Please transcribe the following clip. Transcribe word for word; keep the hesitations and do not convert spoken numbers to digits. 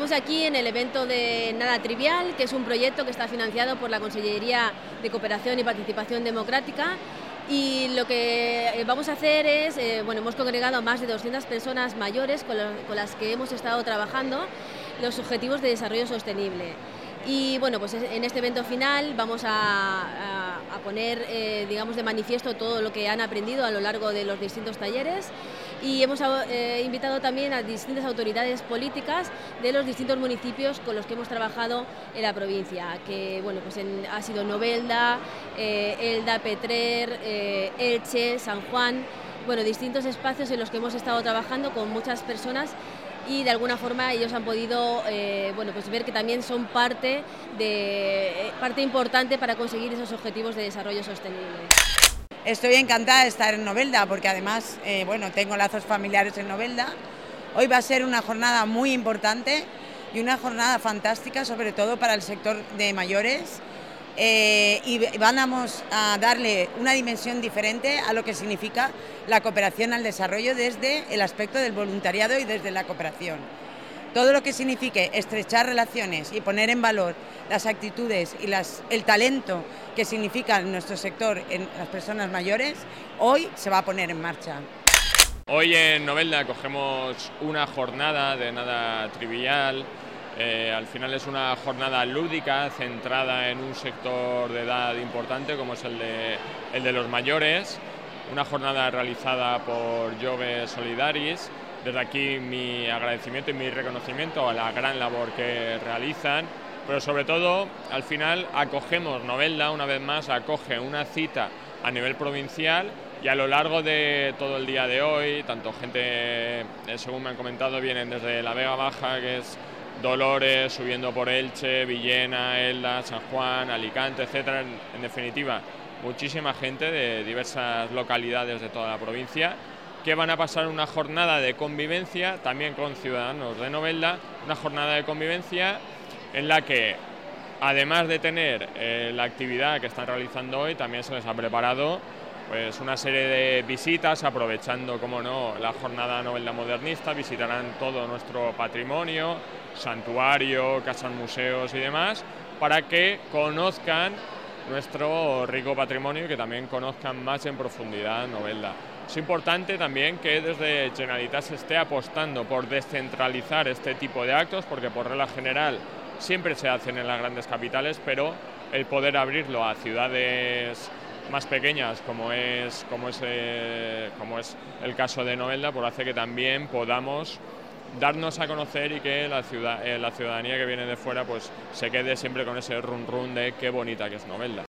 Estamos aquí en el evento de Nada Trivial, que es un proyecto que está financiado por la Consellería de Cooperación y Participación Democrática, y lo que vamos a hacer es, eh, bueno, hemos congregado a más de doscientas personas mayores con, lo, con las que hemos estado trabajando los objetivos de desarrollo sostenible. Y bueno, pues en este evento final vamos a, a, a poner, eh, digamos, de manifiesto todo lo que han aprendido a lo largo de los distintos talleres, y hemos eh, invitado también a distintas autoridades políticas de los distintos municipios con los que hemos trabajado en la provincia, que bueno, pues en, ha sido Novelda, eh, Elda, Petrer, eh, Elche, San Juan, bueno, distintos espacios en los que hemos estado trabajando con muchas personas, y de alguna forma ellos han podido eh, bueno, pues ver que también son parte, de, parte importante para conseguir esos objetivos de desarrollo sostenible. Estoy encantada de estar en Novelda porque además eh, bueno, tengo lazos familiares en Novelda. Hoy va a ser una jornada muy importante y una jornada fantástica, sobre todo para el sector de mayores, eh, y vamos a darle una dimensión diferente a lo que significa la cooperación al desarrollo desde el aspecto del voluntariado y desde la cooperación. Todo lo que signifique estrechar relaciones y poner en valor las actitudes y las, el talento que significa nuestro sector en las personas mayores, hoy se va a poner en marcha. Hoy en Novelda cogemos una jornada de Nada Trivial. Eh, al final es una jornada lúdica centrada en un sector de edad importante como es el de, el de los mayores. Una jornada realizada por Jove Solidaris. Desde aquí mi agradecimiento y mi reconocimiento a la gran labor que realizan, pero sobre todo al final acogemos, Novelda una vez más acoge una cita a nivel provincial, y a lo largo de todo el día de hoy, tanto gente, según me han comentado, vienen desde la Vega Baja, que es Dolores, subiendo por Elche, Villena, Elda, San Juan, Alicante, etcétera. En, en definitiva, muchísima gente de diversas localidades de toda la provincia, que van a pasar una jornada de convivencia también con ciudadanos de Novelda, una jornada de convivencia en la que, además de tener eh, la actividad que están realizando hoy, también se les ha preparado pues, una serie de visitas, aprovechando, como no, la jornada Novelda modernista. Visitarán todo nuestro patrimonio, santuario, casas, museos y demás, para que conozcan nuestro rico patrimonio y que también conozcan más en profundidad Novelda. Es importante también que desde Generalitat se esté apostando por descentralizar este tipo de actos, porque por regla general siempre se hacen en las grandes capitales, pero el poder abrirlo a ciudades más pequeñas, como es, como es, eh, como es el caso de Novelda, pues hace que también podamos darnos a conocer y que la, ciudad, eh, la ciudadanía que viene de fuera pues se quede siempre con ese run run de qué bonita que es Novelda.